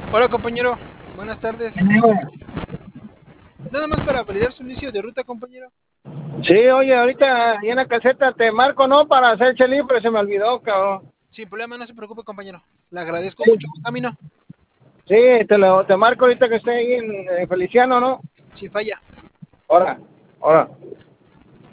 Hola compañero, buenas tardes. Nada más para validar su inicio de ruta, compañero. Sí, oye, ahorita ahí en la caseta te marco, ¿no? Para hacer chelín, pero se me olvidó, cabrón. Sin problema, no se preocupe, compañero. Le agradezco mucho. Camino, Sí, te marco ahorita que esté ahí en Feliciano, ¿no? sin falla. Ahora, ahora.